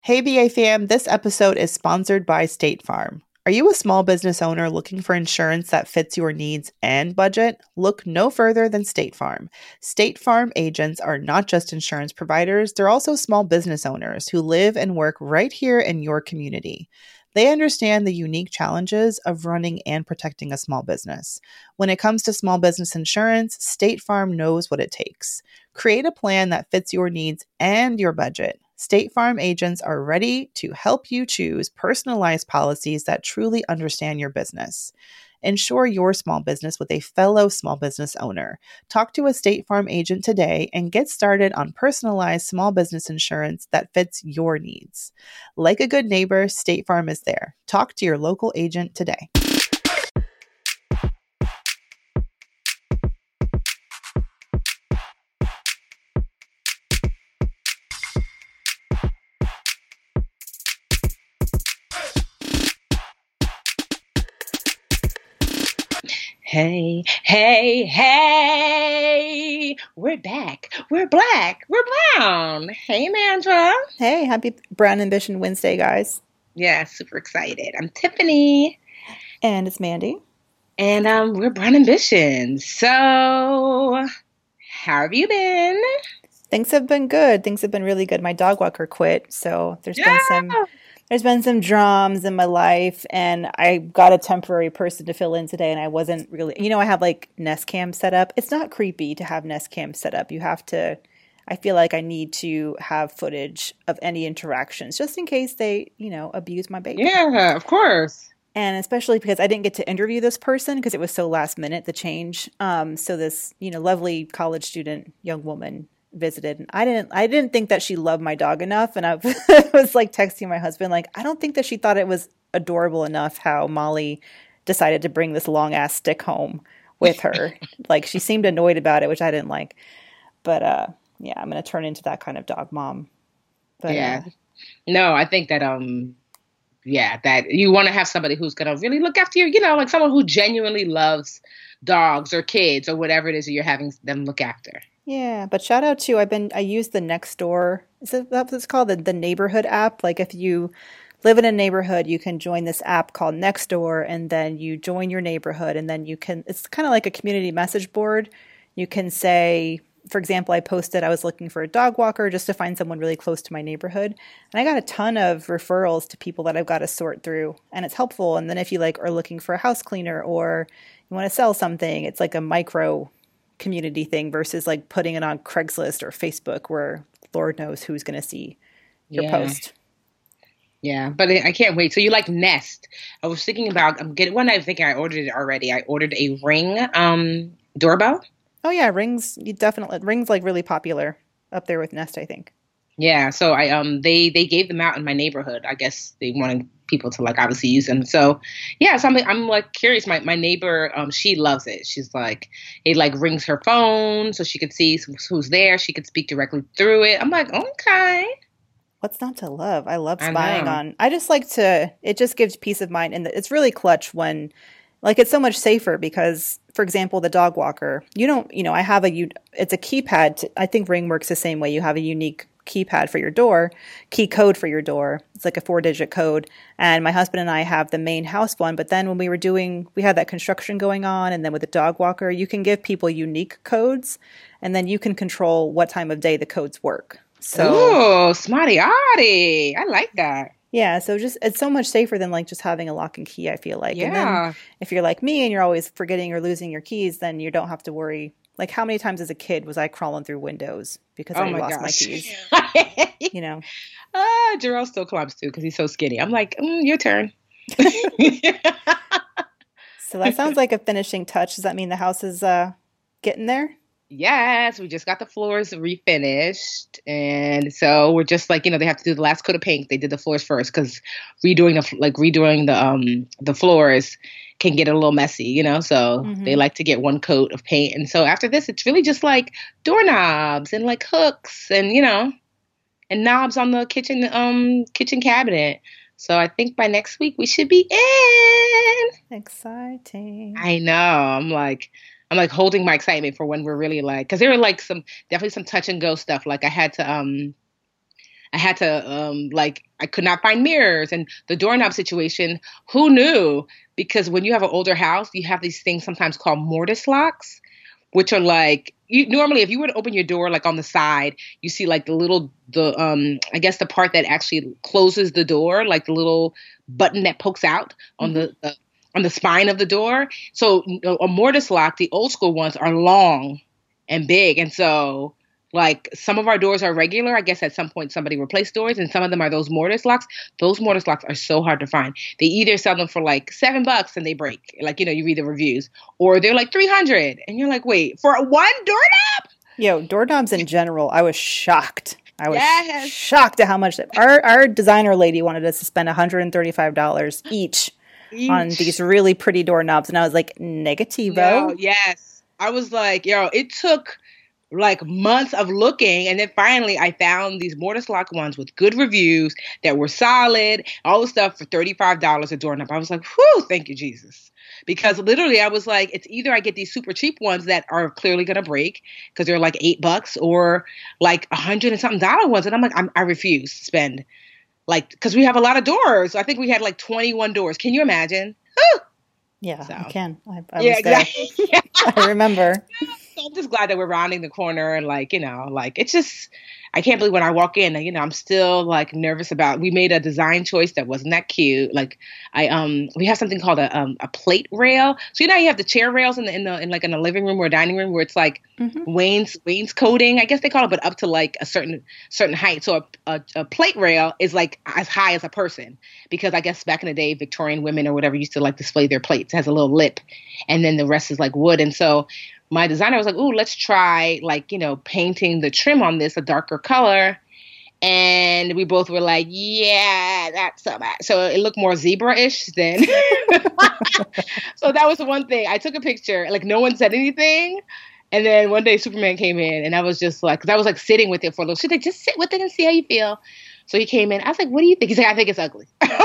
Hey, BA fam, this episode is sponsored by State Farm. Are you a small business owner looking for insurance that fits your needs and budget? Look no further than State Farm. State Farm agents are not just insurance providers, they're also small business owners who live and work right here in your community. They understand the unique challenges of running and protecting a small business. When it comes to small business insurance, State Farm knows what it takes. Create a plan that fits your needs and your budget. State Farm agents are ready to help you choose personalized policies that truly understand your business. Insure your small business with a fellow small business owner. Talk to a State Farm agent today and get started on personalized small business insurance that fits your needs. Like a good neighbor, State Farm is there. Talk to your local agent today. Hey, hey, hey, we're back. We're black. We're brown. Hey, Mandra. Hey, happy Brown Ambition Wednesday, guys. Yeah, super excited. I'm Tiffany. And it's Mandy. And we're Brown Ambition. So, how have you been? Things have been good. Things have been really good. My dog walker quit, so there's been some drums in my life, and I got a temporary person to fill in today, and I wasn't really, I have like Nest Cam set up. It's not creepy to have Nest Cam set up. I feel like I need to have footage of any interactions just in case they, abuse my baby. Yeah, of course. And especially because I didn't get to interview this person because it was so last minute, the change. So this, lovely college student, young woman visited, and I didn't think that she loved my dog enough, and I was like texting my husband like, I don't think that she thought it was adorable enough how Molly decided to bring this long ass stick home with her. Like, she seemed annoyed about it, which I didn't like. But yeah, I'm gonna turn into that kind of dog mom. But yeah, no, I think that that you want to have somebody who's gonna really look after you, like someone who genuinely loves dogs or kids or whatever it is that you're having them look after. Yeah, but shout out to, I use the Nextdoor, is that what it's called? The neighborhood app. Like, if you live in a neighborhood, you can join this app called Nextdoor, and then you join your neighborhood, and then it's kind of like a community message board. You can say, for example, I posted I was looking for a dog walker just to find someone really close to my neighborhood. And I got a ton of referrals to people that I've got to sort through, and it's helpful. And then if you are looking for a house cleaner or you want to sell something, it's like a micro community thing versus like putting it on Craigslist or Facebook where Lord knows who's going to see your post. Yeah, but I can't wait. So you like Nest. I was thinking about, I'm getting one. I think I ordered it already. I ordered a Ring doorbell. Oh yeah, Ring's like really popular up there with Nest, I think. Yeah, so they gave them out in my neighborhood. I guess they wanted people to obviously use them. So yeah, so I'm like curious. My neighbor, she loves it. She's like, it rings her phone so she could see who's there. She could speak directly through it. I'm like, okay. What's not to love? I love spying on. I just like to. It just gives peace of mind, and it's really clutch when. It's so much safer because, for example, the dog walker, I have it's a keypad. I think Ring works the same way. You have a unique keypad for your door, key code for your door. It's like a 4-digit code. And my husband and I have the main house one. But then when we had that construction going on, and then with the dog walker, you can give people unique codes, and then you can control what time of day the codes work. So, smarty-arty. I like that. Yeah, so it's so much safer than just having a lock and key, I feel like. Yeah. And then if you're like me and you're always forgetting or losing your keys, then you don't have to worry. Like, how many times as a kid was I crawling through windows because I lost my keys? Jarrell still climbs too because he's so skinny. I'm like, your turn. So that sounds like a finishing touch. Does that mean the house is getting there? Yes, we just got the floors refinished, and so we're just they have to do the last coat of paint. They did the floors first because redoing the floors can get a little messy, So they like to get one coat of paint, and so after this, it's really just doorknobs and hooks and and knobs on the kitchen cabinet. So I think by next week we should be in. Exciting. I know. I'm holding my excitement for when we're really because there were definitely some touch and go stuff. I had to I had to I could not find mirrors and the doorknob situation. Who knew? Because when you have an older house, you have these things sometimes called mortise locks, which are like normally if you were to open your door like on the side, you see like I guess the part that actually closes the door, like the little button that pokes out on on the spine of the door. So a mortise lock, the old school ones are long and big, and so like some of our doors are regular. I guess at some point somebody replaced doors, and some of them are those mortise locks. Those mortise locks are so hard to find. They either sell them for like $7 and they break, like you read the reviews, or they're like 300, and you're like, wait, for one doorknob? Yo, doorknobs in general, I was shocked. I was shocked at how much our designer lady wanted us to spend $135 each on these really pretty doorknobs, and I was like, negativo. No, yes, I was like, it took like months of looking, and then finally I found these mortise lock ones with good reviews that were solid, all the stuff for $35 a doorknob. I was like, whew, thank you, Jesus. Because literally I was like, it's either I get these super cheap ones that are clearly going to break because they're like $8 or like $100 and something ones. And I'm like, I refuse to spend because we have a lot of doors. I think we had like 21 doors. Can you imagine? Whew! Yeah, so. I can. I was exactly. There. I remember. I'm just glad that we're rounding the corner and it's just, I can't believe when I walk in, I'm still like nervous about, we made a design choice that wasn't that cute. Like we have something called a plate rail. So you have the chair rails in the living room or a dining room where it's like wainscoting, I guess they call it, but up to like a certain height. So a plate rail is like as high as a person, because I guess back in the day, Victorian women or whatever used to like display their plates. It has a little lip and then the rest is like wood. And so my designer was like, ooh, let's try painting the trim on this a darker color. And we both were like, yeah, that's so bad. So it looked more zebra-ish then. So that was the one thing. I took a picture, like no one said anything. And then one day Superman came in and I was just like, because I was like sitting with it for a little. She's like, just sit with it and see how you feel. So he came in. I was like, what do you think? He's like, I think it's ugly.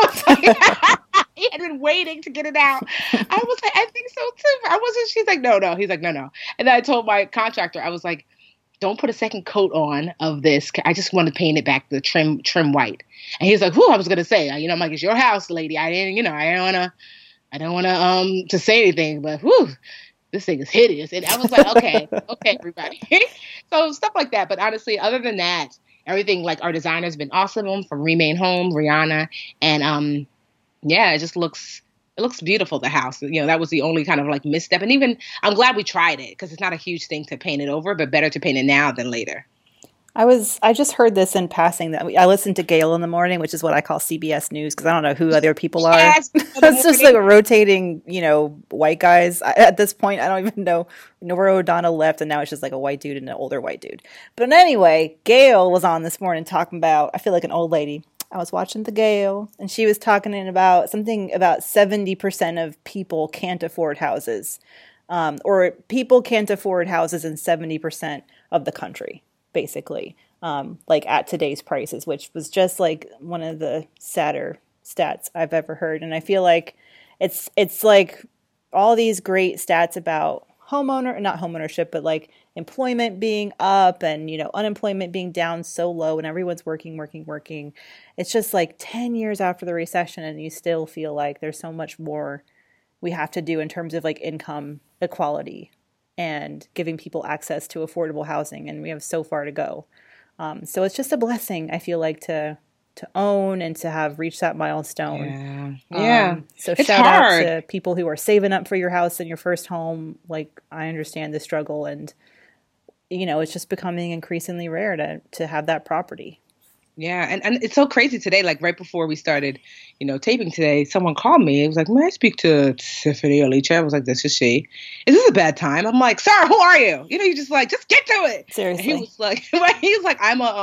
He had been waiting to get it out. I was like, I think so too. She's like, no. He's like, no. And then I told my contractor, I was like, don't put a second coat on of this. I just want to paint it back the trim white. And he's like, whew, I was going to say, I'm like, it's your house, lady. I don't want to say anything, but whew, this thing is hideous. And I was like, okay, everybody. So stuff like that. But honestly, other than that, everything, like our designer's been awesome from Remain Home, Rihanna. And it just looks beautiful, the house. That was the only kind of like misstep. And even I'm glad we tried it because it's not a huge thing to paint it over, but better to paint it now than later. I just heard this in passing that I listened to Gail in the morning, which is what I call CBS News because I don't know who other people are. Yes, it's just like a rotating, white guys. At this point, I don't even know. Nora O'Donnell left, and now it's just like a white dude and an older white dude. But anyway, Gail was on this morning talking about, I feel like an old lady. I was watching the Gail, and she was talking about something about 70% of people can't afford houses, or people can't afford houses in 70% of the country, basically, like at today's prices, which was just like one of the sadder stats I've ever heard. And I feel like it's like all these great stats about not homeownership, but like employment being up and, unemployment being down so low and everyone's working. It's just like 10 years after the recession and you still feel like there's so much more we have to do in terms of like income equality and giving people access to affordable housing. And we have so far to go. So it's just a blessing, I feel like, to own and to have reached that milestone. Yeah. So it's shout hard. Out to people who are saving up for your house and your first home. Like, I understand the struggle and, it's just becoming increasingly rare to have that property. Yeah. And it's so crazy today. Like right before we started, taping today, someone called me. It was like, may I speak to Tiffany Alicia? I was like, this is she. Is this a bad time? I'm like, sir, who are you? You just like, just get to it. Seriously. And he was like,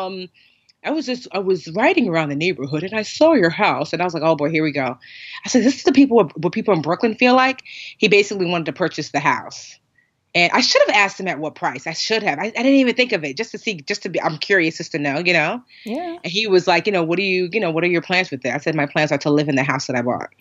I was riding around the neighborhood and I saw your house and I was like, oh boy, here we go. I said, this is what people in Brooklyn feel like. He basically wanted to purchase the house. And I should have asked him at what price. I should have. I didn't even think of it I'm curious just to know, Yeah. And he was like, what are your plans with that? I said, my plans are to live in the house that I bought.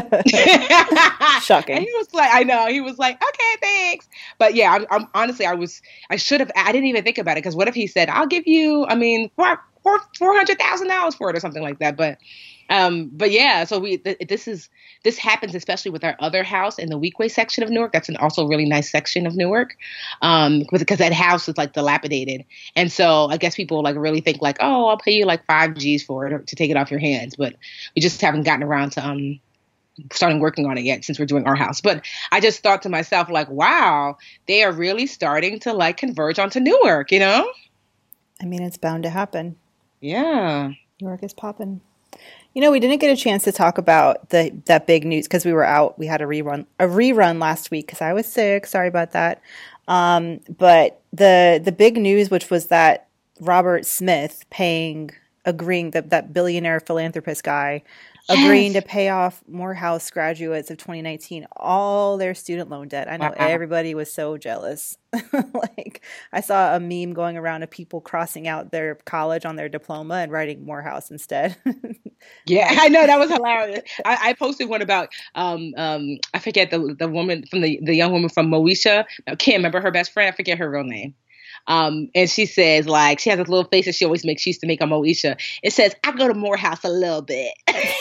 Shocking. And he was like, I know. He was like, okay, thanks. But yeah, I'm honestly, I didn't even think about it because what if he said, I'll give you, $400,000 for it or something like that. But yeah, so this happens especially with our other house in the Weequahic section of Newark. That's also a really nice section of Newark, because that house is like dilapidated, and so I guess people like really think like, oh, I'll pay you like 5 G's for it to take it off your hands, but we just haven't gotten around to starting working on it yet since we're doing our house. But I just thought to myself like, wow, they are really starting to like converge onto Newark, you know? I mean, it's bound to happen. Yeah. Newark is popping. You know, we didn't get a chance to talk about that big news because we were out. We had a rerun last week because I was sick. Sorry about that. But the big news, which was that Robert Smith agreeing that billionaire philanthropist guy agreeing to pay off Morehouse graduates of 2019 all their student loan debt. I know everybody was so jealous. Like I saw a meme going around of people crossing out their college on their diploma and writing Morehouse instead. Yeah, I know, that was hilarious. I posted one about I forget the woman from the young woman from Moesha. I can't remember her best friend. I forget her real name. And she says, like, she has this little face that she always makes. She used to make on Moesha. It says, I go to Morehouse a little bit.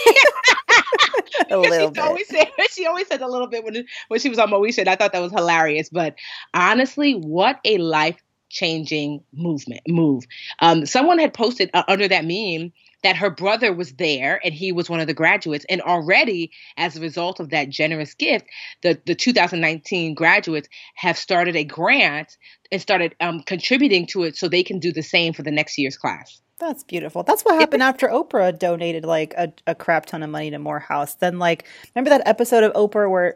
A little bit. She always said a little bit when she was on Moesha. And I thought that was hilarious. But honestly, what a life-changing move. Someone had posted under that meme that her brother was there and he was one of the graduates. And already, as a result of that generous gift, the 2019 graduates have started a grant and started contributing to it so they can do the same for the next year's class. That's beautiful. That's what happened after Oprah donated like a crap ton of money to Morehouse. Then like, remember that episode of Oprah where,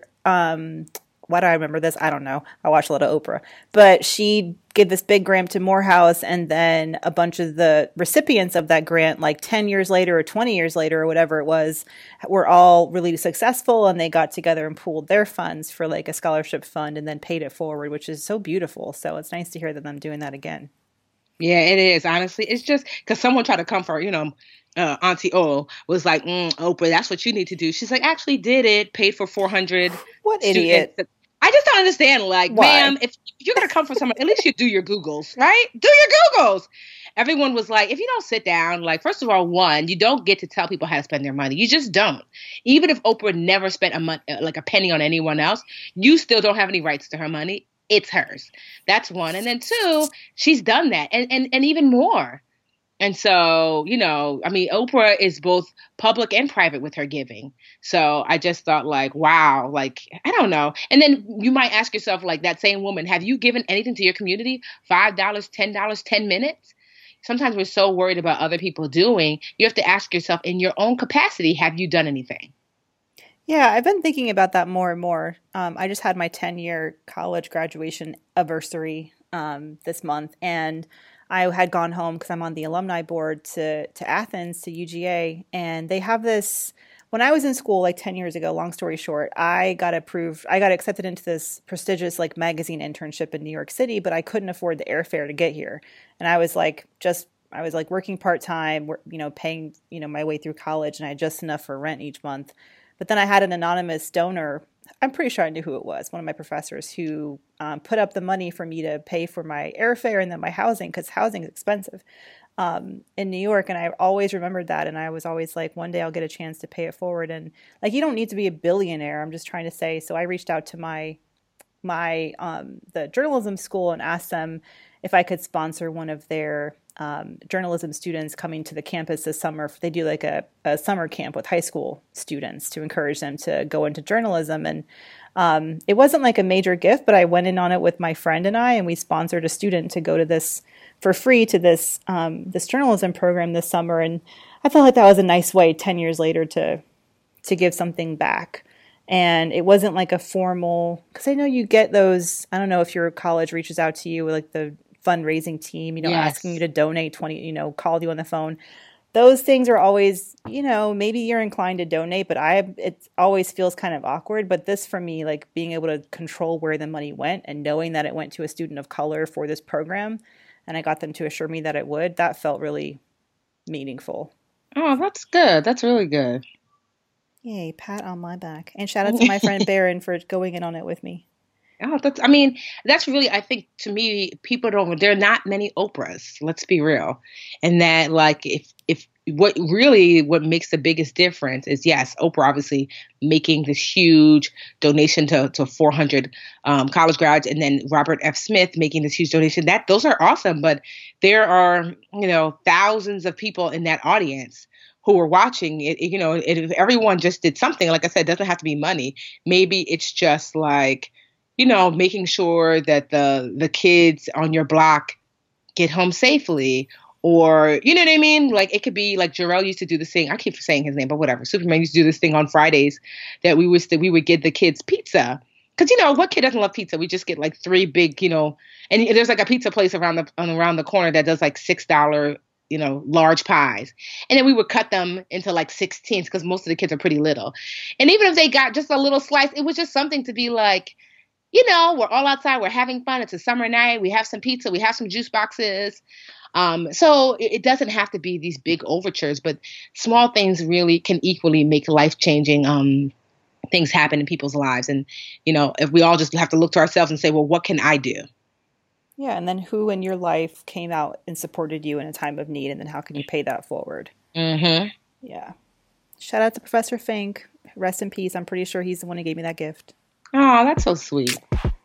why do I remember this? I don't know. I watch a lot of Oprah. But she gave this big grant to Morehouse, and then a bunch of the recipients of that grant, like 10 years later or 20 years later or whatever it was, were all really successful, and they got together and pooled their funds for like a scholarship fund and then paid it forward, which is so beautiful. So it's nice to hear that I'm doing that again. Yeah, it is. Honestly, it's just because someone tried to come for, Auntie O was like, Oprah, that's what you need to do. She's like, actually did it, paid for 400. What idiot. I just don't understand. Like, ma'am, if you're going to come for someone, at least you do your Googles, right? Do your Googles. Everyone was like, if you don't sit down, like, first of all, one, you don't get to tell people how to spend their money. You just don't. Even if Oprah never spent a penny on anyone else, you still don't have any rights to her money. It's hers. That's one. And then two, she's done that and even more. And so, Oprah is both public and private with her giving. So I just thought like, wow, like, I don't know. And then you might ask yourself, like that same woman, have you given anything to your community? $5, $10, 10 minutes? Sometimes we're so worried about other people doing. You have to ask yourself in your own capacity, have you done anything? Yeah, I've been thinking about that more and more. I just had my 10-year college graduation anniversary this month, and I had gone home because I'm on the alumni board to Athens, to UGA, and they have this. When I was in school like 10 years ago, long story short, I got accepted into this prestigious like magazine internship in New York City, but I couldn't afford the airfare to get here. And I was like working part-time, paying, my way through college, and I had just enough for rent each month. But then I had an anonymous donor. I'm pretty sure I knew who it was, one of my professors, who put up the money for me to pay for my airfare and then my housing, because housing is expensive in New York. And I always remembered that. And I was always like, one day I'll get a chance to pay it forward. And like, you don't need to be a billionaire. I'm just trying to say. So I reached out to the journalism school and asked them if I could sponsor one of their journalism students coming to the campus this summer. They do like a summer camp with high school students to encourage them to go into journalism. And it wasn't like a major gift, but I went in on it with my friend and we sponsored a student to go to this for free to this journalism program this summer. And I felt like that was a nice way 10 years later to give something back. And it wasn't like a formal, because I know you get those, I don't know if your college reaches out to you, like the fundraising team, yes, asking you to donate 20, called you on the phone. Those things are always, maybe you're inclined to donate, but it always feels kind of awkward. But this for me, like being able to control where the money went and knowing that it went to a student of color for this program, and I got them to assure me that it would, that felt really meaningful. Oh, that's good. That's really good. Yay, pat on my back. And shout out to my friend Barron for going in on it with me. Oh, I mean, that's really, I think to me, there are not many Oprahs, let's be real. And that like, if what makes the biggest difference is yes, Oprah obviously making this huge donation to 400 college grads, and then Robert F. Smith making this huge donation. Those are awesome, but there are, thousands of people in that audience who are watching it. If everyone just did something, like I said, it doesn't have to be money. Maybe it's just like, making sure that the kids on your block get home safely, or, you know what I mean? Like, it could be like Jarrell used to do this thing. I keep saying his name, but whatever. Superman used to do this thing on Fridays that we would get the kids pizza. Cause what kid doesn't love pizza? We just get like 3 big, and there's like a pizza place around the corner that does like $6, large pies. And then we would cut them into like 16s because most of the kids are pretty little. And even if they got just a little slice, it was just something to be like, we're all outside, we're having fun. It's a summer night. We have some pizza, we have some juice boxes. So it doesn't have to be these big overtures, but small things really can equally make life-changing things happen in people's lives. And, if we all just have to look to ourselves and say, well, what can I do? Yeah. And then who in your life came out and supported you in a time of need? And then how can you pay that forward? Mm-hmm. Yeah. Shout out to Professor Fink. Rest in peace. I'm pretty sure he's the one who gave me that gift. Oh, that's so sweet.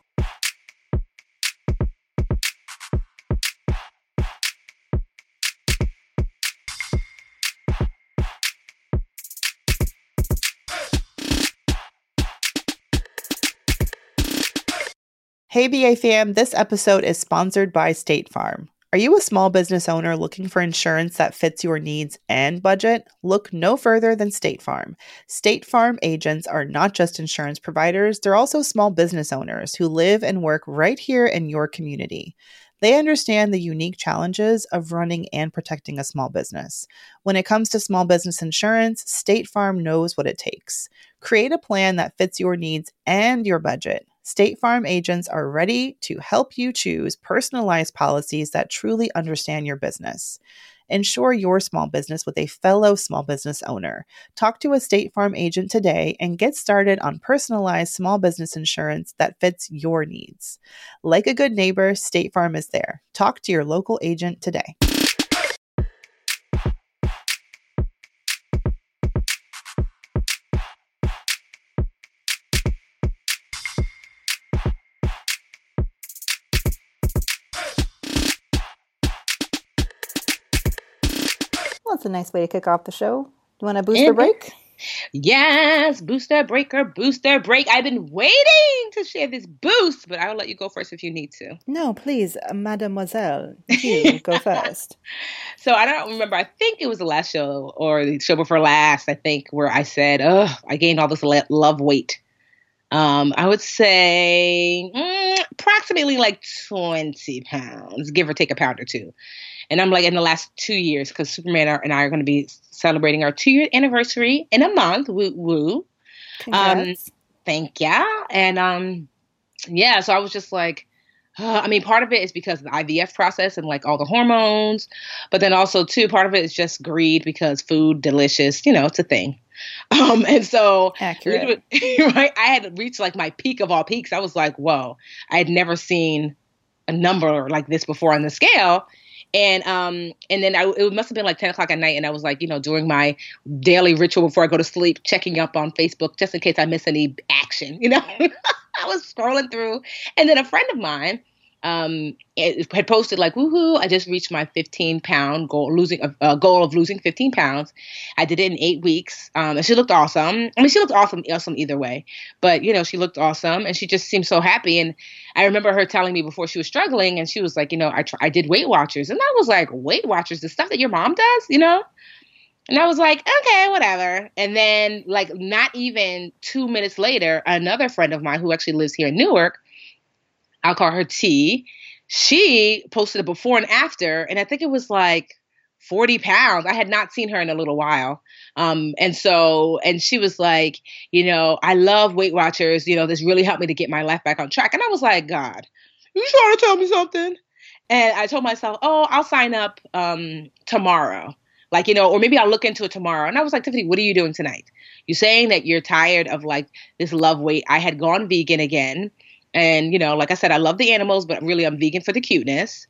Hey BA fam, this episode is sponsored by State Farm. Are you a small business owner looking for insurance that fits your needs and budget? Look no further than State Farm. State Farm agents are not just insurance providers, they're also small business owners who live and work right here in your community. They understand the unique challenges of running and protecting a small business. When it comes to small business insurance, State Farm knows what it takes. Create a plan that fits your needs and your budget. State Farm agents are ready to help you choose personalized policies that truly understand your business. Insure your small business with a fellow small business owner. Talk to a State Farm agent today and get started on personalized small business insurance that fits your needs. Like a good neighbor, State Farm is there. Talk to your local agent today. That's a nice way to kick off the show. Do you want a booster break? Yes, booster break. I've been waiting to share this boost, but I'll let you go first if you need to. No, please, mademoiselle, you go first. So I don't remember. I think it was the last show or the show before last, I think, where I said, I gained all this love weight. I would say approximately like 20 pounds, give or take a pound or two. And I'm like in the last 2 years, because Superman and I are going to be celebrating our 2-year anniversary in a month. Woo woo. Congrats. Thank ya. And yeah, so I was just like, part of it is because of the IVF process and like all the hormones, but then also too, part of it is just greed because food, delicious, it's a thing. And so accurate. Right, I had reached like my peak of all peaks. I was like, whoa, I had never seen a number like this before on the scale. And then it must have been like 10 o'clock at night. And I was like, doing my daily ritual before I go to sleep, checking up on Facebook just in case I miss any action, I was scrolling through. And then a friend of mine had posted like, woohoo, I just reached my 15-pound goal, goal of losing 15 pounds. I did it in 8 weeks. And she looked awesome. I mean, she looked awesome either way, but she looked awesome and she just seemed so happy. And I remember her telling me before she was struggling and she was like, I did Weight Watchers. And I was like, Weight Watchers, the stuff that your mom does, And I was like, okay, whatever. And then like not even 2 minutes later, another friend of mine who actually lives here in Newark, I'll call her T. She posted a before and after, and I think it was like 40 pounds. I had not seen her in a little while. And she was like, I love Weight Watchers. This really helped me to get my life back on track. And I was like, God, you trying to tell me something? And I told myself, I'll sign up tomorrow. Like, or maybe I'll look into it tomorrow. And I was like, Tiffany, what are you doing tonight? You're saying that you're tired of like this love weight. I had gone vegan again. And, like I said, I love the animals, but really I'm vegan for the cuteness.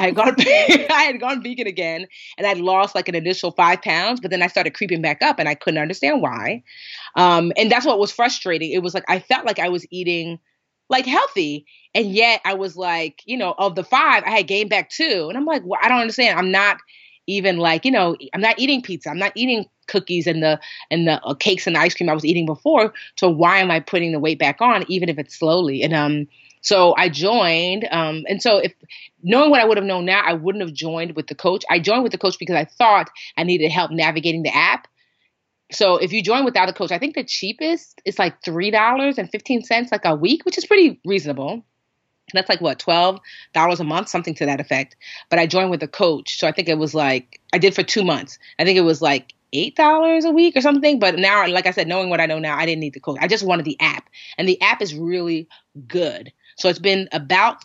I had gone vegan again, and I'd lost like an initial 5 pounds, but then I started creeping back up and I couldn't understand why. And that's what was frustrating. It was like, I felt like I was eating like healthy. And yet I was like, of the 5, I had gained back 2. And I'm like, well, I don't understand. I'm not even like, I'm not eating pizza. I'm not eating cookies and the cakes and the ice cream I was eating before. So why am I putting the weight back on, even if it's slowly? And so I joined. And so if knowing what I would have known now, I wouldn't have joined with the coach. I joined with the coach because I thought I needed help navigating the app. So if you join without a coach, I think the cheapest is like $3.15 like a week, which is pretty reasonable. That's like what, $12 a month, something to that effect. But I joined with a coach. So I think it was like, I did for 2 months. I think it was like $8 a week or something. But now, like I said, knowing what I know now, I didn't need the coach. I just wanted the app. And the app is really good. So it's been about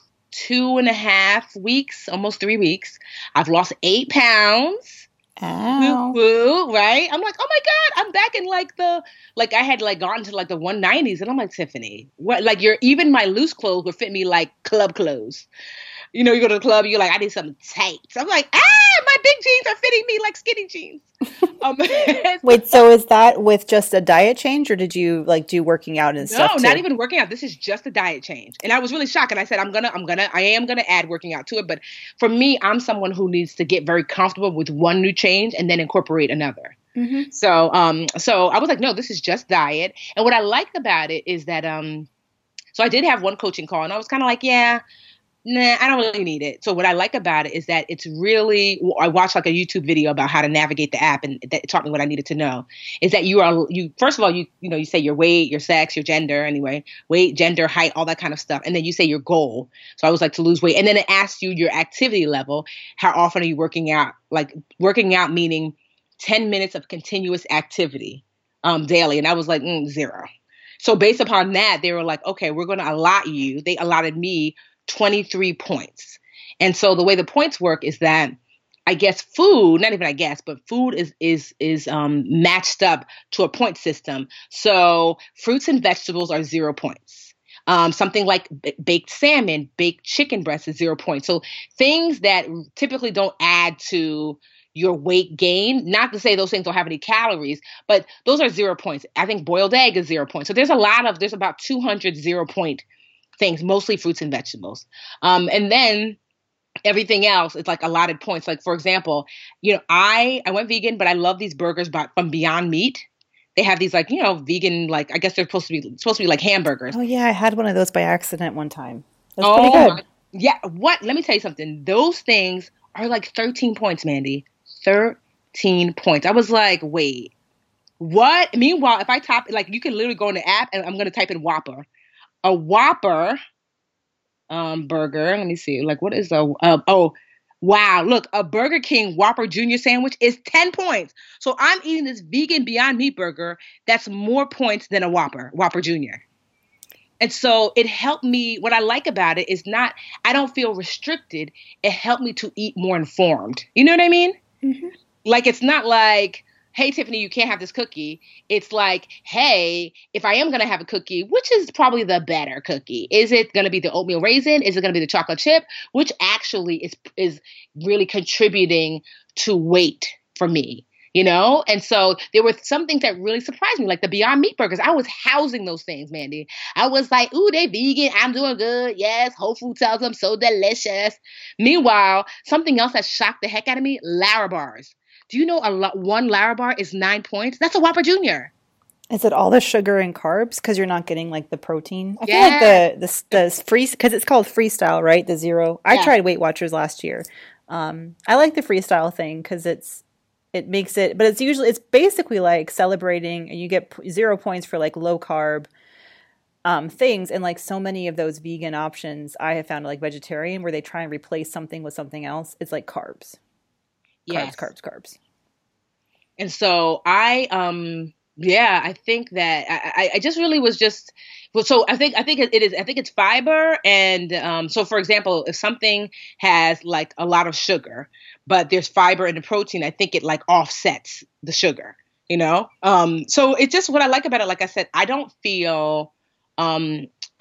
2.5 weeks, almost 3 weeks. I've lost 8 pounds. Ow. Woo, right? I'm like, oh my God, I'm back in I had like gotten to like the 190s. And I'm like, Tiffany, what? Like even my loose clothes would fit me like club clothes. You go to the club, you're like, I need something tight. So I'm like, my big jeans are fitting me like skinny jeans. Wait, so is that with just a diet change, or did you like do working out and stuff? No, not even working out. This is just a diet change. And I was really shocked. And I said, I am gonna add working out to it. But for me, I'm someone who needs to get very comfortable with one new change and then incorporate another. Mm-hmm. So I was like, no, this is just diet. And what I liked about it is that, so I did have one coaching call, and I was kind of like, yeah. Nah, I don't really need it. So what I like about it is that it's really, I watched like a YouTube video about how to navigate the app, and that taught me what I needed to know. Is that you first of all, you say your weight, your sex, your gender, anyway, weight, gender, height, all that kind of stuff. And then you say your goal. So I was like to lose weight. And then it asks you your activity level. How often are you working out? Like working out meaning 10 minutes of continuous activity daily. And I was like, 0. So based upon that, they were like, okay, we're going to allot you. They allotted me 23 points. And so the way the points work is that I guess food, not even I guess, but food is matched up to a point system. So fruits and vegetables are 0 points. Something like baked salmon, baked chicken breast is 0 points. So things that typically don't add to your weight gain, not to say those things don't have any calories, but those are 0 points. I think boiled egg is 0 points. So there's about 200 0-point things, mostly fruits and vegetables. And then everything else, it's like allotted points. Like, for example, I went vegan, but I love these burgers from Beyond Meat. They have these like, vegan, like, I guess they're supposed to be like hamburgers. Oh yeah, I had one of those by accident one time. That's pretty good. Yeah. What? Let me tell you something. Those things are like 13 points, Mandy. 13 points. I was like, wait, what? Meanwhile, if I type, like, you can literally go in the app and I'm going to type in Whopper. A Whopper burger. Let me see. Like, what is wow. Look, a Burger King Whopper Junior sandwich is 10 points. So I'm eating this vegan Beyond Meat burger that's more points than a Whopper Junior. And so it helped me. What I like about it is I don't feel restricted. It helped me to eat more informed. You know what I mean? Mm-hmm. Like, it's not like, hey, Tiffany, you can't have this cookie. It's like, hey, if I am going to have a cookie, which is probably the better cookie? Is it going to be the oatmeal raisin? Is it going to be the chocolate chip? Which actually is really contributing to weight for me, And so there were some things that really surprised me, like the Beyond Meat burgers. I was housing those things, Mandy. I was like, ooh, they vegan. I'm doing good. Yes, Whole Foods tells them so delicious. Meanwhile, something else that shocked the heck out of me, Larabars. Do you know one Larabar is 9 points? That's a Whopper Junior. Is it all the sugar and carbs because you're not getting like the protein? I feel like the free, because it's called freestyle, right? The 0. I tried Weight Watchers last year. I like the freestyle thing because it makes it, but it's basically like celebrating, and you get 0 points for like low carb things. And like so many of those vegan options I have found, like vegetarian, where they try and replace something with something else. It's like carbs. Yes. Carbs. And so I think that I just really was just, well, so I think it's fiber. And so for example, if something has like a lot of sugar, but there's fiber in the protein, I think it like offsets the sugar, So it's just what I like about it. Like I said, I don't feel,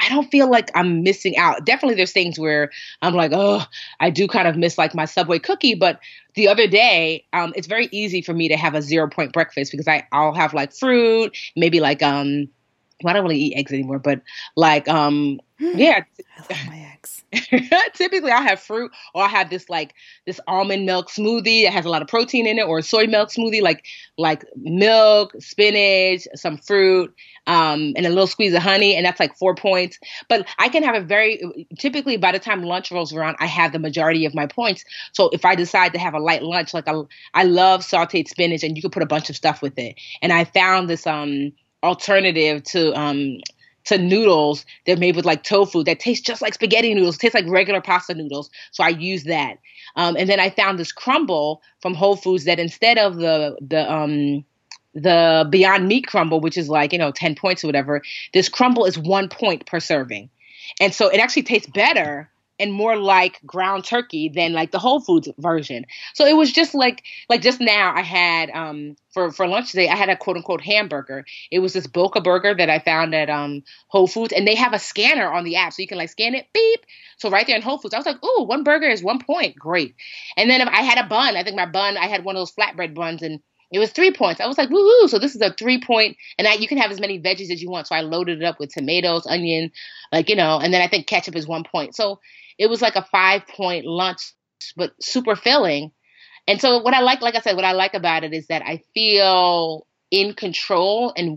I don't feel like I'm missing out. Definitely there's things where I'm like, oh, I do kind of miss like my Subway cookie. But the other day, it's very easy for me to have a 0 point breakfast because I'll have like fruit, maybe like, well, I don't really eat eggs anymore, but like, yeah. I love my eggs. Typically I'll have fruit or I'll have this almond milk smoothie that has a lot of protein in it, or a soy milk smoothie, like milk, spinach, some fruit, and a little squeeze of honey. And that's like 4 points. But I can have typically by the time lunch rolls around, I have the majority of my points. So if I decide to have a light lunch, like I love sauteed spinach, and you can put a bunch of stuff with it. And I found this, alternative to noodles. They're made with like tofu that tastes just like spaghetti noodles. It tastes like regular pasta noodles. So I use that. And then I found this crumble from Whole Foods that instead of the Beyond Meat crumble, which is like, 10 points or whatever, this crumble is 1 point per serving. And so it actually tastes better and more like ground turkey than like the Whole Foods version. So it was just like just now I had, for lunch today, I had a quote unquote hamburger. It was this Boca burger that I found at Whole Foods, and they have a scanner on the app. So you can like scan it, beep. So right there in Whole Foods, I was like, ooh, one burger is 1 point. Great. And then if I had a bun, I think I had one of those flatbread buns, and it was 3 points. I was like, woohoo. So this is a 3 point, and you can have as many veggies as you want. So I loaded it up with tomatoes, onion, and then I think ketchup is 1 point. So it was like a 5 point lunch, but super filling. And so what I like about it is that I feel in control and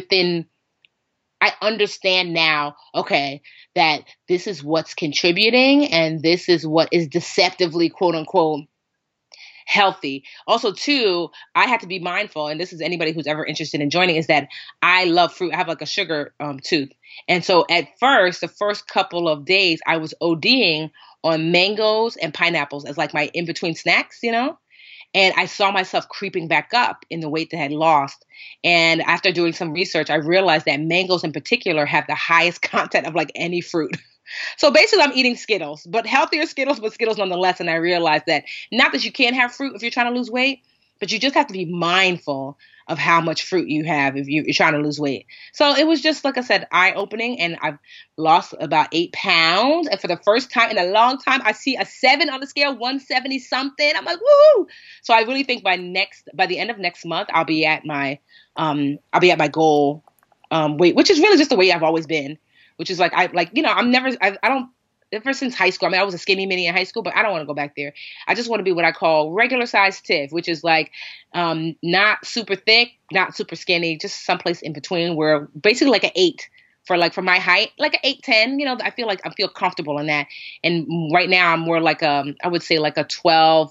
I understand now, okay, that this is what's contributing and this is what is deceptively, quote unquote, healthy. Also, too, I had to be mindful, and this is anybody who's ever interested in joining, is that I love fruit. I have like a sugar tooth. And so at first, the first couple of days, I was ODing on mangoes and pineapples as like my in-between snacks, And I saw myself creeping back up in the weight that I had lost. And after doing some research, I realized that mangoes in particular have the highest content of like any fruit. So basically I'm eating Skittles, but healthier Skittles, but Skittles nonetheless. And I realized that not that you can't have fruit if you're trying to lose weight, but you just have to be mindful of how much fruit you have if you're trying to lose weight. So it was just, like I said, eye-opening, and I've lost about 8 pounds. And for the first time in a long time, I see a 7 on the scale, 170 something. I'm like, woo! So I really think by the end of next month, I'll be at my goal weight, which is really just the way I've always been, which is like, ever since high school, I was a skinny mini in high school, but I don't want to go back there. I just want to be what I call regular size Tiff, which is like not super thick, not super skinny, just someplace in between, where basically like an 8 for my height, like an 8'10". I feel comfortable in that. And right now I'm more like I would say like a 12,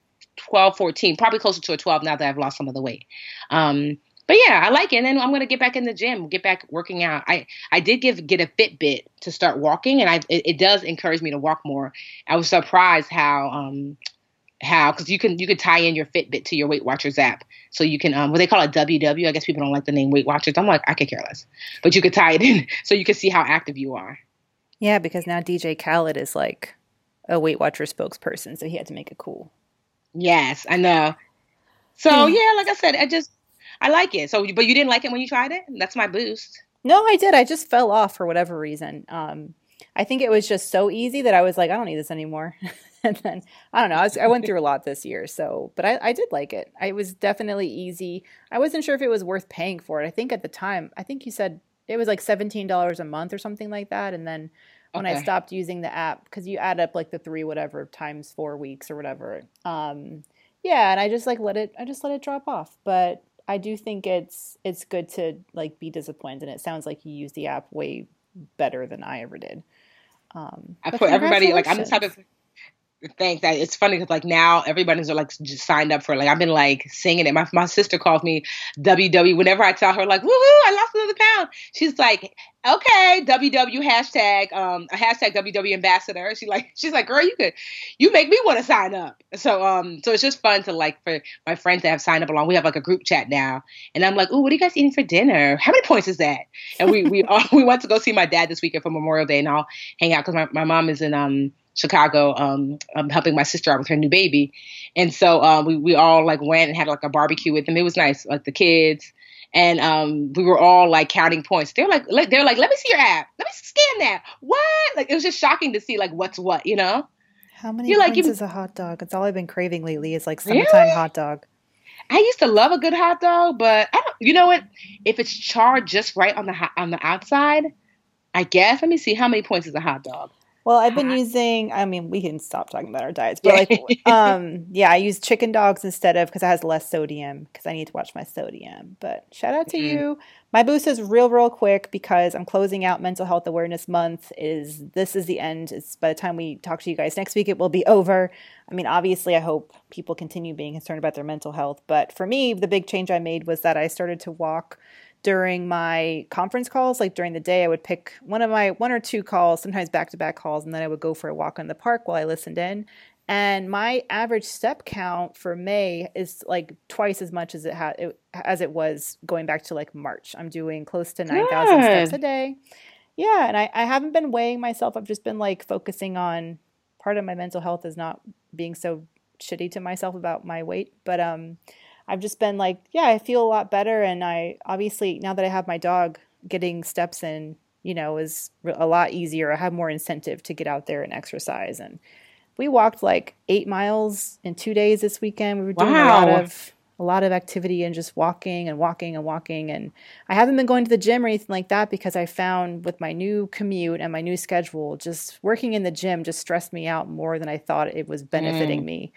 14, probably closer to a 12 now that I've lost some of the weight. But yeah, I like it. And then I'm going to get back in the gym, get back working out. I did get a Fitbit to start walking, and it does encourage me to walk more. I was surprised how because you can tie in your Fitbit to your Weight Watchers app, so you can what they call it WW. I guess people don't like the name Weight Watchers. I'm like, I could care less, but you could tie it in so you can see how active you are. Yeah, because now DJ Khaled is like a Weight Watchers spokesperson, so he had to make it cool. Yes, I know. So yeah, like I said, I like it. So, but you didn't like it when you tried it? That's my boost. No, I did. I just fell off for whatever reason. I think it was just so easy that I was like, I don't need this anymore. And then, I don't know, I went through a lot this year. But I did like it. It was definitely easy. I wasn't sure if it was worth paying for it. I think at the time, you said it was like $17 a month or something like that. And then when I stopped using the app, because you add up like the 3 whatever times 4 weeks or whatever. And I just let it drop off. But I do think it's good to like be disciplined, and it sounds like you use the app way better than I ever did. I put everybody, like, I'm the type of Thanks. It's funny because like now everybody's like just signed up for it. Like I've been like singing it. My sister calls me WW whenever I tell her like, woohoo, I lost another pound. She's like, okay, WW hashtag, a hashtag WW ambassador. She's like, girl, you make me want to sign up. So it's just fun to like for my friends that have signed up along. We have like a group chat now, and I'm like, ooh, what are you guys eating for dinner? How many points is that? And we went to go see my dad this weekend for Memorial Day, and I'll hang out because my mom is in Chicago, I'm helping my sister out with her new baby. And so we all like went and had like a barbecue with them. It was nice, like the kids and we were all like counting points. They're like, let me see your app. Let me scan that. What? Like, it was just shocking to see like what's what, you know? How many points is a hot dog? That's all I've been craving lately. Is like summertime really? hot dog. I used to love a good hot dog, but I don't. You know what? If it's charred just right on the outside, I guess. Let me see, how many points is a hot dog? Well, I've been using, I mean, we can stop talking about our diets, but like, I use chicken dogs instead of, because it has less sodium, because I need to watch my sodium. But shout out to you. My boost is real quick because I'm closing out Mental Health Awareness Month. This is the end. It's by the time we talk to you guys next week, it will be over. I mean, obviously, I hope people continue being concerned about their mental health. But for me, the big change I made was that I started to walk during my conference calls. Like during the day, I would pick one or two calls, sometimes back-to-back calls, and then I would go for a walk in the park while I listened in. And my average step count for May is like twice as much as it was going back to like March. I'm doing close to 9,000 steps a day. Yeah, and I haven't been weighing myself. I've just been like focusing on, part of my mental health is not being so shitty to myself about my weight, but I've just been like, yeah, I feel a lot better. And I obviously, now that I have my dog, getting steps in, is a lot easier. I have more incentive to get out there and exercise. And we walked like 8 miles in 2 days this weekend. We were doing a lot of activity and just walking and walking and walking. And I haven't been going to the gym or anything like that because I found with my new commute and my new schedule, just working in the gym just stressed me out more than I thought it was benefiting me.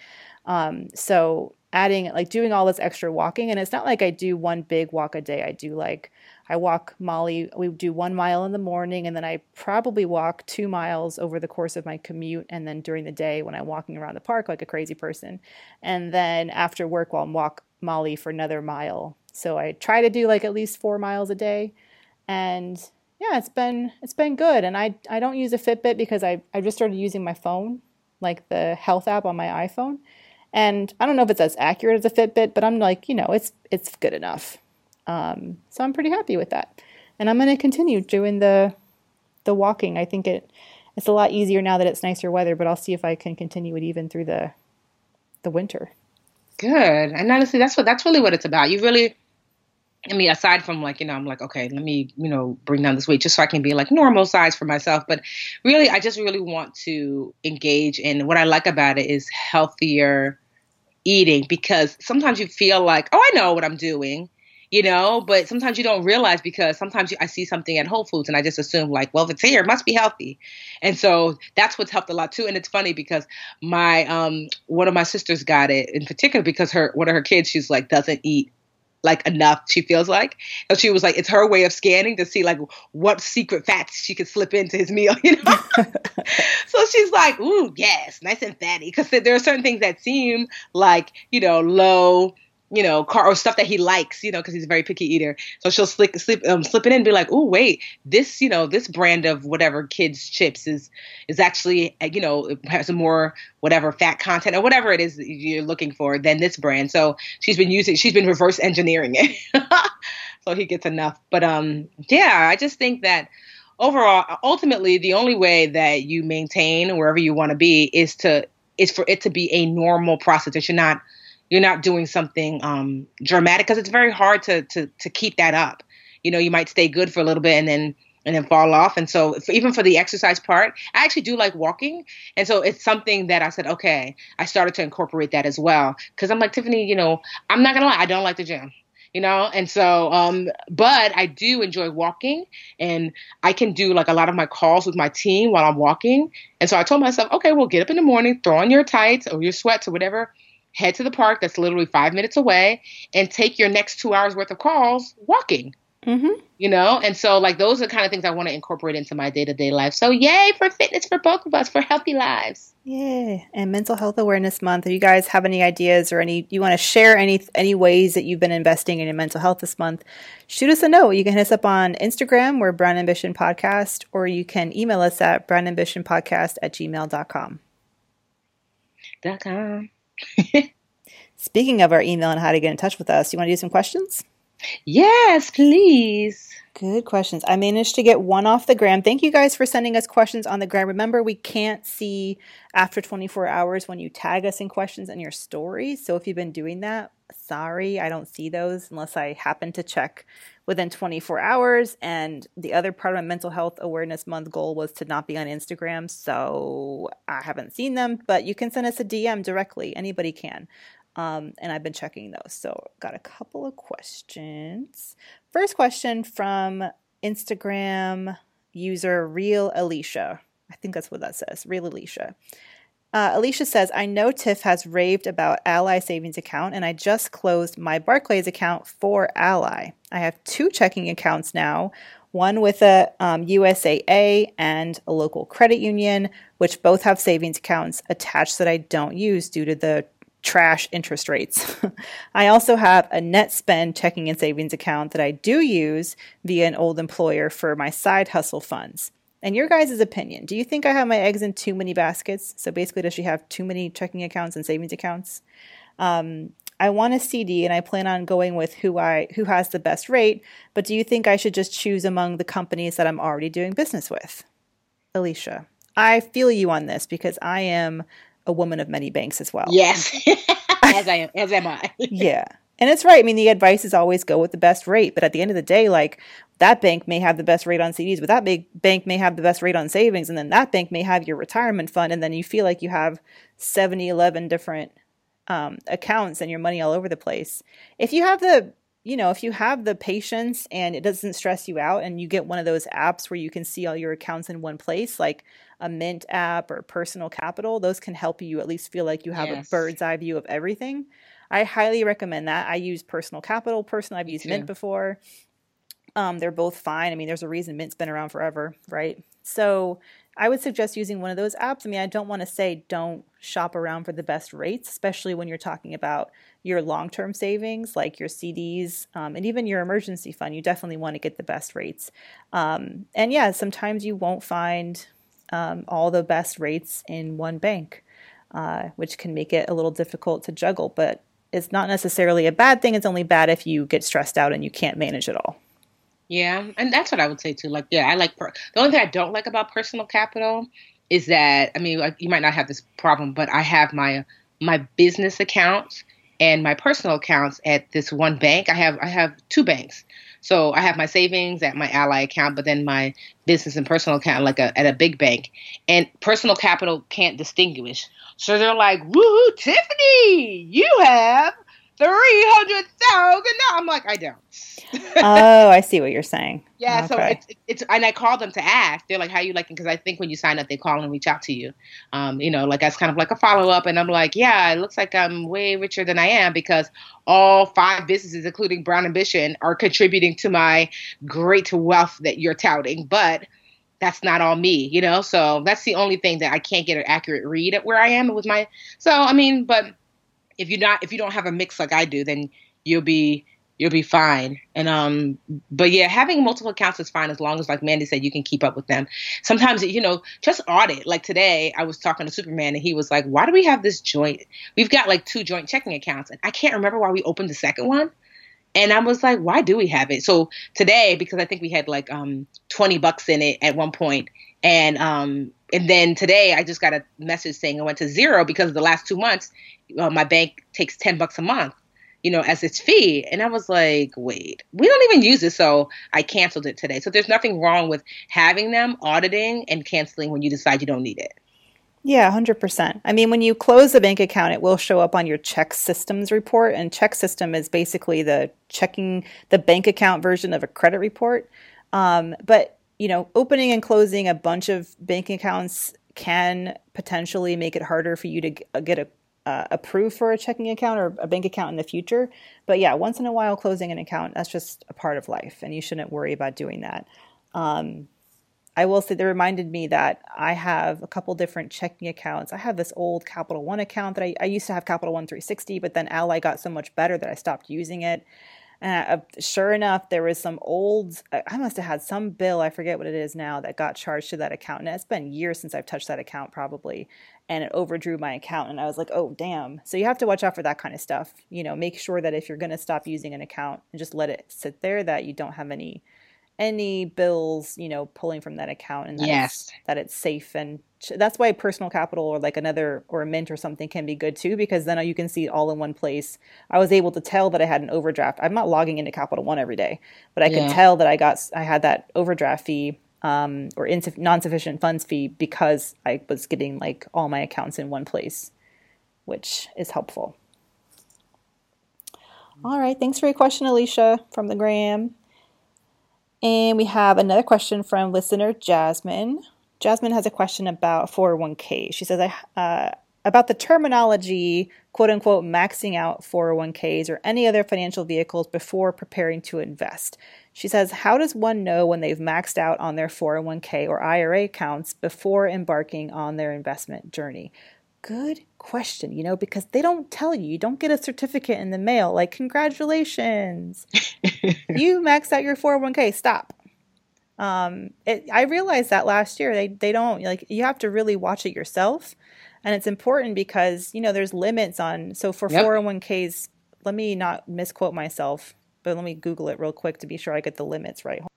So adding, like doing all this extra walking, and it's not like I do one big walk a day. I walk Molly, we do 1 mile in the morning, and then I probably walk 2 miles over the course of my commute, and then during the day when I'm walking around the park like a crazy person. And then after work, I'll walk Molly for another mile. So I try to do like at least 4 miles a day. And yeah, it's been good. And I don't use a Fitbit because I just started using my phone, like the health app on my iPhone. And I don't know if it's as accurate as a Fitbit, but I'm like, it's good enough. So I'm pretty happy with that. And I'm going to continue doing the walking. I think it's a lot easier now that it's nicer weather, but I'll see if I can continue it even through the winter. Good. And honestly, that's really what it's about. You really, I mean, aside from like, I'm like, okay, let me, bring down this weight just so I can be like normal size for myself. But really, I just really want to engage in what I like about it is healthier eating, because sometimes you feel like, oh, I know what I'm doing, but sometimes you don't realize, because sometimes I see something at Whole Foods and I just assume like, well, if it's here, it must be healthy. And so that's what's helped a lot too. And it's funny because my, one of my sisters got it in particular because one of her kids, she's like, doesn't eat like enough, she feels like. So she was like, it's her way of scanning to see like what secret fats she could slip into his meal, So she's like, ooh, yes, nice and fatty. Because there are certain things that seem like, low, or stuff that he likes, because he's a very picky eater. So she'll slip it in and be like, oh, wait, this, this brand of whatever kids chips is actually, it has a more whatever fat content or whatever it is that you're looking for than this brand. So she's been reverse engineering it. So he gets enough. But yeah, I just think that overall, ultimately, the only way that you maintain wherever you want to be is for it to be a normal process. That you're not doing something dramatic, because it's very hard to keep that up. You might stay good for a little bit and then fall off. And so even for the exercise part, I actually do like walking. And so it's something that I said, okay, I started to incorporate that as well. Because I'm like, Tiffany, I'm not going to lie, I don't like the gym. And so, but I do enjoy walking, and I can do like a lot of my calls with my team while I'm walking. And so I told myself, okay, well, get up in the morning, throw on your tights or your sweats or whatever, head to the park that's literally 5 minutes away, and take your next 2 hours worth of calls walking. Mm-hmm. And so like those are the kind of things I want to incorporate into my day-to-day life. So yay for fitness for both of us, for healthy lives. Yeah. And Mental Health Awareness Month. If you guys have any ideas or you want to share any ways that you've been investing in your mental health this month, shoot us a note. You can hit us up on Instagram. We're Brown Ambition Podcast, or you can email us at brownambitionpodcast@gmail.com. Speaking of our email and how to get in touch with us, you want to do some questions? Yes, please. Good questions. I managed to get one off the gram. Thank you guys for sending us questions on the gram. Remember, we can't see after 24 hours when you tag us in questions in your stories. So if you've been doing that, sorry, I don't see those unless I happen to check within 24 hours. And the other part of my mental health awareness month goal was to not be on Instagram. So I haven't seen them, but you can send us a DM directly. Anybody can. And I've been checking those. So got a couple of questions. First question from Instagram user Real Alicia. I think that's what that says. Real Alicia. Alicia says, I know Tiff has raved about Ally Savings Account, and I just closed my Barclays account for Ally. I have 2 checking accounts now, one with a USAA and a local credit union, which both have savings accounts attached that I don't use due to the trash interest rates. I also have a net spend checking and savings account that I do use via an old employer for my side hustle funds. And your guys' opinion, do you think I have my eggs in too many baskets? So basically, does she have too many checking accounts and savings accounts? I want a CD and I plan on going with who has the best rate, but do you think I should just choose among the companies that I'm already doing business with? Alicia, I feel you on this because I am a woman of many banks as well. Yes, as am I. Yeah. And it's right. I mean, the advice is always go with the best rate. But at the end of the day, like that bank may have the best rate on CDs, but that big bank may have the best rate on savings. And then that bank may have your retirement fund. And then you feel like you have 11 different accounts and your money all over the place. If you have the patience and it doesn't stress you out and you get one of those apps where you can see all your accounts in one place, like a Mint app or Personal Capital, those can help you at least feel like you have a bird's eye view of everything. I highly recommend that. I use Personal Capital. Personally, I've used Mint before. They're both fine. I mean, there's a reason Mint's been around forever, right? So I would suggest using one of those apps. I mean, I don't want to say don't shop around for the best rates, especially when you're talking about your long-term savings, like your CDs, and even your emergency fund. You definitely want to get the best rates. And yeah, sometimes you won't find all the best rates in one bank, which can make it a little difficult to juggle. But it's not necessarily a bad thing. It's only bad if you get stressed out and you can't manage it all. Yeah, and that's what I would say too. Like, yeah, I like the only thing I don't like about Personal Capital is that, I mean, like, you might not have this problem, but I have my business accounts and my personal accounts at this one bank. I have 2 banks. So I have my savings at my Ally account, but then my business and personal account at a big bank. And Personal Capital can't distinguish. So they're like, woo, Tiffany, you have $300,000. I'm like, I don't. Oh, I see what you're saying. Yeah, okay. So it's and I called them to ask. They're like, how you liking? Because I think when you sign up, they call and reach out to you. Like that's kind of like a follow up. And I'm like, yeah, it looks like I'm way richer than I am because all 5 businesses, including Brown Ambition, are contributing to my great wealth that you're touting. But that's not all me, So that's the only thing that I can't get an accurate read at where I am with my. So I mean, but if you don't have a mix like I do, then you'll be fine. And but yeah, having multiple accounts is fine as long as, like Mandy said, you can keep up with them. Sometimes, just audit. Like today, I was talking to Superman and he was like, "Why do we have this joint? We've got like 2 joint checking accounts, and I can't remember why we opened the second one." And I was like, "Why do we have it?" So today, because I think we had like $20 in it at one point, and then today I just got a message saying I went to 0 because of the last 2 months. My bank takes $10 a month, as its fee. And I was like, wait, we don't even use it. So I canceled it today. So there's nothing wrong with having them, auditing, and canceling when you decide you don't need it. Yeah, 100%. I mean, when you close a bank account, it will show up on your check systems report. And check system is basically the bank account version of a credit report. But opening and closing a bunch of bank accounts can potentially make it harder for you to get approved for a checking account or a bank account in the future. But yeah, once in a while closing an account, that's just a part of life and you shouldn't worry about doing that. I will say that reminded me that I have a couple different checking accounts. I have this old Capital One account that I used to have Capital One 360, but then Ally got so much better that I stopped using it. Sure enough, there was some I must have had some bill, I forget what it is now, that got charged to that account. And it's been years since I've touched that account probably. And it overdrew my account. And I was like, oh, damn. So you have to watch out for that kind of stuff. Make sure that if you're going to stop using an account and just let it sit there, that you don't have any any bills, pulling from that account, and Yes. that it's safe. And that's why personal capital or like or a Mint or something can be good too, because then you can see it all in one place. I was able to tell that I had an overdraft. I'm not logging into Capital One every day, but I could tell that I had that overdraft fee or non-sufficient funds fee because I was getting like all my accounts in one place, which is helpful. All right. Thanks for your question, Alicia, from the Gram. And we have another question from listener Jasmine. Jasmine has a question about 401k. She says, about the terminology, quote unquote, maxing out 401ks or any other financial vehicles before preparing to invest. She says, how does one know when they've maxed out on their 401k or IRA accounts before embarking on their investment journey? Good question, because they don't tell you. You don't get a certificate in the mail like, congratulations, you maxed out your 401k, stop. I realized that last year. They don't, like, you have to really watch it yourself. And it's important because, there's limits on, so for 401ks, let me not misquote myself, but let me Google it real quick to be sure I get the limits right.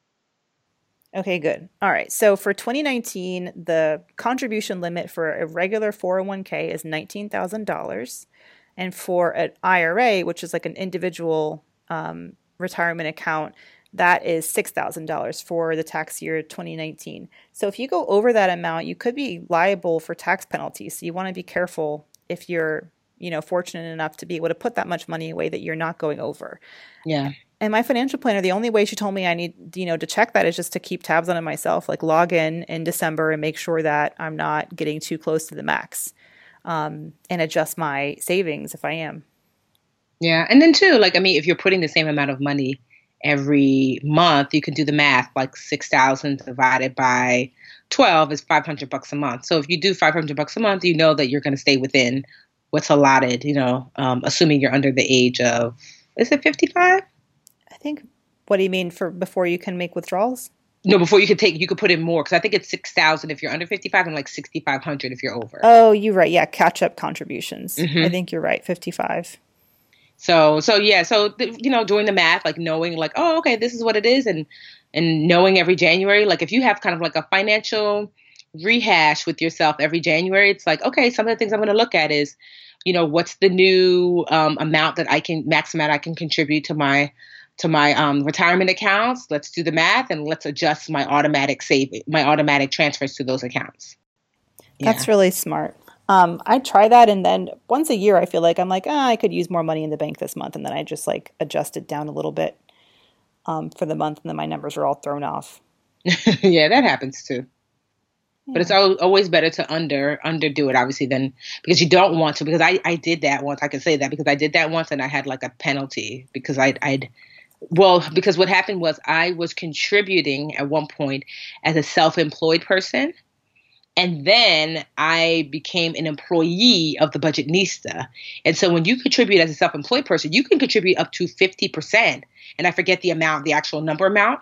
Okay, good. All right. So for 2019, the contribution limit for a regular 401k is $19,000. And for an IRA, which is like an individual retirement account, that is $6,000 for the tax year 2019. So if you go over that amount, you could be liable for tax penalties. So you want to be careful if you're, fortunate enough to be able to put that much money away that you're not going over. Yeah. And my financial planner, the only way she told me I need, to check that is just to keep tabs on it myself, like log in December and make sure that I'm not getting too close to the max, and adjust my savings if I am. Yeah. And then too, if you're putting the same amount of money every month, you can do the math, like 6,000 divided by 12 is $500 a month. So if you do $500 a month, you know that you're going to stay within what's allotted, assuming you're under the age of, is it 55? I think, what do you mean for before you can make withdrawals? No, before you could put in more, because I think it's 6,000 if you're under 55 and like 6,500 if you're over. Oh, you're right. Yeah, catch up contributions. Mm-hmm. I think you're right. 55. So yeah. So doing the math, like knowing, like, oh, okay, this is what it is, and knowing every January, like if you have kind of like a financial rehash with yourself every January, it's like, okay, some of the things I'm going to look at is, what's the new amount that I can contribute to my retirement accounts. Let's do the math and let's adjust my automatic transfers to those accounts. Yeah. That's really smart. I try that, and then once a year, I feel like I'm like, I could use more money in the bank this month, and then I just like adjust it down a little bit for the month, and then my numbers are all thrown off. Yeah, that happens too. Yeah. But it's always better to underdo it, obviously, because you don't want to. Because I did that once. I can say that because I did that once, and I had like a penalty because because what happened was I was contributing at one point as a self-employed person. And then I became an employee of the Budgetnista. And so when you contribute as a self-employed person, you can contribute up to 50%. And I forget the actual number amount.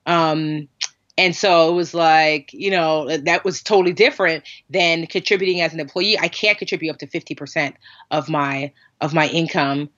And so it was like, that was totally different than contributing as an employee. I can't contribute up to 50% of my income.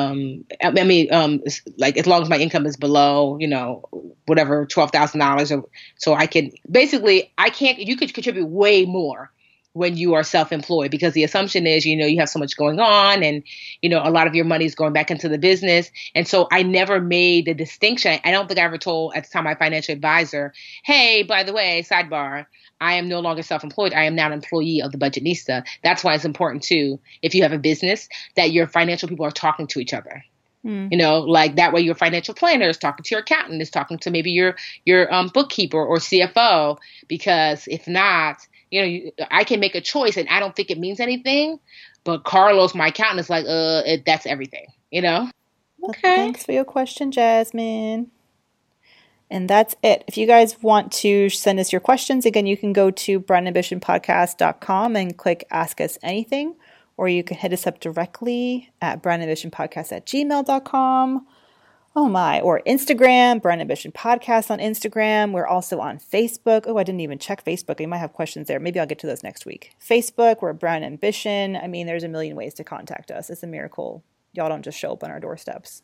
Like as long as my income is below, whatever, $12,000. So I can you could contribute way more when you are self-employed, because the assumption is, you have so much going on and, a lot of your money is going back into the business. And so I never made the distinction. I don't think I ever told at the time my financial advisor, hey, by the way, sidebar, I am no longer self-employed. I am now an employee of the Budgetnista. That's why it's important too, if you have a business, that your financial people are talking to each other. Like that way your financial planner is talking to your accountant, is talking to maybe your bookkeeper or CFO, because if not, I can make a choice and I don't think it means anything, but Carlos, my accountant, is like, that's everything, Okay. Thanks for your question, Jasmine. And that's it. If you guys want to send us your questions, again, you can go to brandambitionpodcast.com and click Ask Us Anything, or you can hit us up directly at brandambitionpodcast@gmail.com. Oh my, or Instagram, Brand Ambition Podcast on Instagram. We're also on Facebook. Oh, I didn't even check Facebook. You might have questions there. Maybe I'll get to those next week. Facebook, we're Brand Ambition. I mean, there's a million ways to contact us. It's a miracle y'all don't just show up on our doorsteps.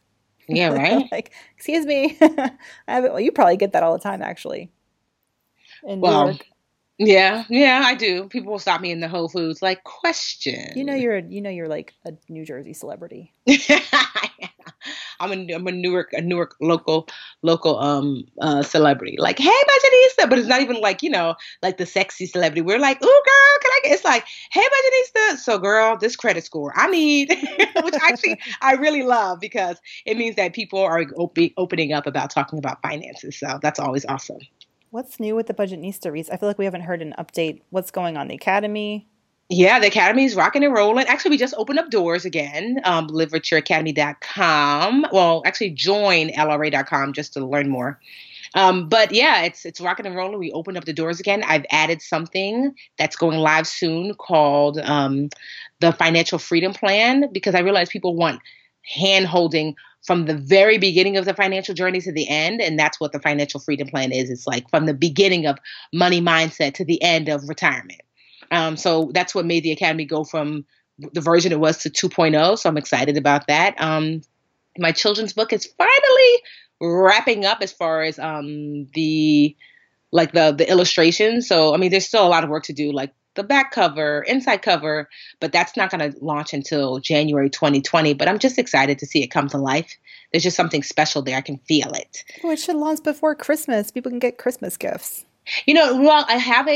Yeah, right. Like, excuse me. Well, you probably get that all the time, actually. In New York. Yeah, I do. People will stop me in the Whole Foods, like, question. You're like a New Jersey celebrity. I'm a Newark local celebrity. Like, hey, Budgetnista, but it's not even like, like the sexy celebrity. We're like, ooh, girl, can I get? It's like, hey, Budgetnista. So, girl, this credit score I need, which actually I really love because it means that people are opening up about talking about finances. So that's always awesome. What's new with the Budgetnista Reads? I feel like we haven't heard an update. What's going on? The Academy? Yeah, the Academy is rocking and rolling. Actually, we just opened up doors again, literatureacademy.com. Well, actually join LRA.com just to learn more. But yeah, it's rocking and rolling. We opened up the doors again. I've added something that's going live soon called the Financial Freedom Plan, because I realize people want hand-holding from the very beginning of the financial journey to the end. And that's what the Financial Freedom Plan is. It's like from the beginning of money mindset to the end of retirement. So that's what made the Academy go from the version it was to 2.0. So I'm excited about that. My children's book is finally wrapping up as far as the illustrations. So, I mean, there's still a lot of work to do, like the back cover, inside cover, but that's not going to launch until January 2020. But I'm just excited to see it come to life. There's just something special there. I can feel it. Oh, it should launch before Christmas. People can get Christmas gifts. Well, I have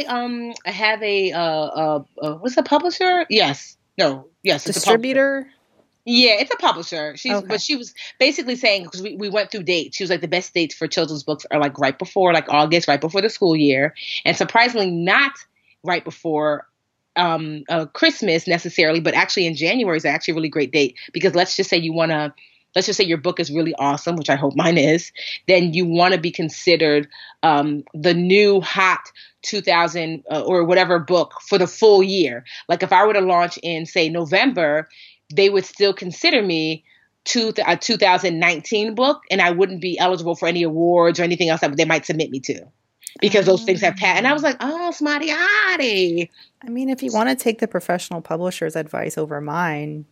what's a publisher? Yes. Distributor? It's a publisher. But she was basically saying, because we went through dates. She was like, the best dates for children's books are like right before, like August, right before the school year. And surprisingly not right before Christmas necessarily, but actually in January is actually a really great date, because let's just say your book is really awesome, which I hope mine is, then you want to be considered the new hot 2000 or whatever book for the full year. Like if I were to launch in, say, November, they would still consider me a 2019 book, and I wouldn't be eligible for any awards or anything else that they might submit me to, because those things have passed. And I was like, oh, smarty hotty. I mean, if you want to take the professional publisher's advice over mine,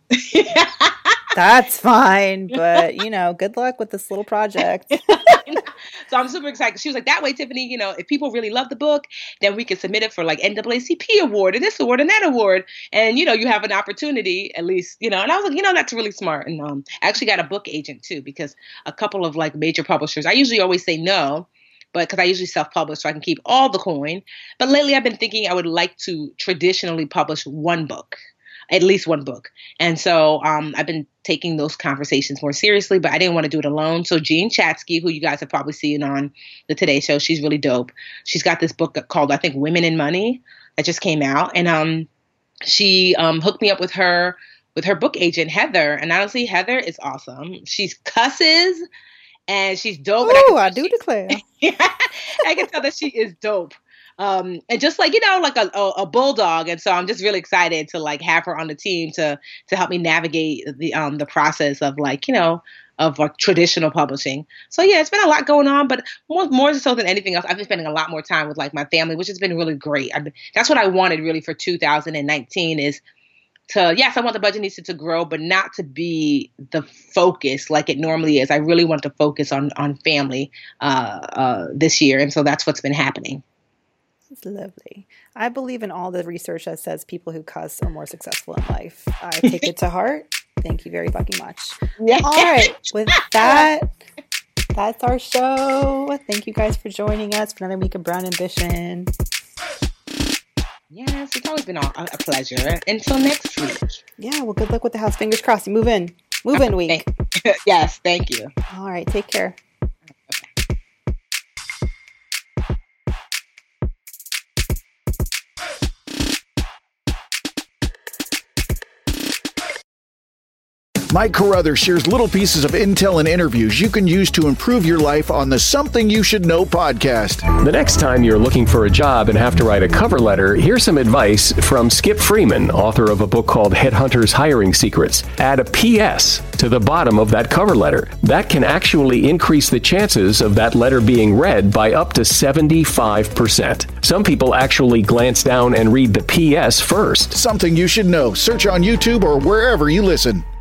that's fine. But, good luck with this little project. So I'm super excited. She was like, that way, Tiffany, if people really love the book, then we can submit it for like NAACP award and this award and that award. And, you have an opportunity at least, and I was like, that's really smart. And I actually got a book agent too, because a couple of like major publishers, I usually always say no, but because I usually self-publish so I can keep all the coin. But lately I've been thinking I would like to traditionally publish one book. At least one book. And so I've been taking those conversations more seriously, but I didn't want to do it alone. So Jean Chatzky, who you guys have probably seen on the Today Show, she's really dope. She's got this book called, I think, Women in Money that just came out. And she hooked me up with her book agent, Heather. And honestly, Heather is awesome. She's cusses and she's dope. Oh, I do declare. I can tell that she is dope. And just like, like a bulldog. And so I'm just really excited to like have her on the team to help me navigate the process of like, of like traditional publishing. So yeah, it's been a lot going on, but more so than anything else, I've been spending a lot more time with like my family, which has been really great. That's what I wanted really for 2019 is yes, I want the Budgetnista to grow, but not to be the focus like it normally is. I really want to focus on family this year. And so that's what's been happening. It's lovely. I believe in all the research that says people who cuss are more successful in life. I take it to heart. Thank you very fucking much. Yeah. All right. With that, that's our show. Thank you guys for joining us for another week of Brown Ambition. Yes, it's always been a pleasure. Until next week. Yeah, well, good luck with the house. Fingers crossed. You move in. Move in week. Yes, thank you. All right. Take care. Mike Carruthers shares little pieces of intel and interviews you can use to improve your life on the Something You Should Know podcast. The next time you're looking for a job and have to write a cover letter, here's some advice from Skip Freeman, author of a book called Headhunters Hiring Secrets. Add a PS to the bottom of that cover letter. That can actually increase the chances of that letter being read by up to 75%. Some people actually glance down and read the PS first. Something You Should Know. Search on YouTube or wherever you listen.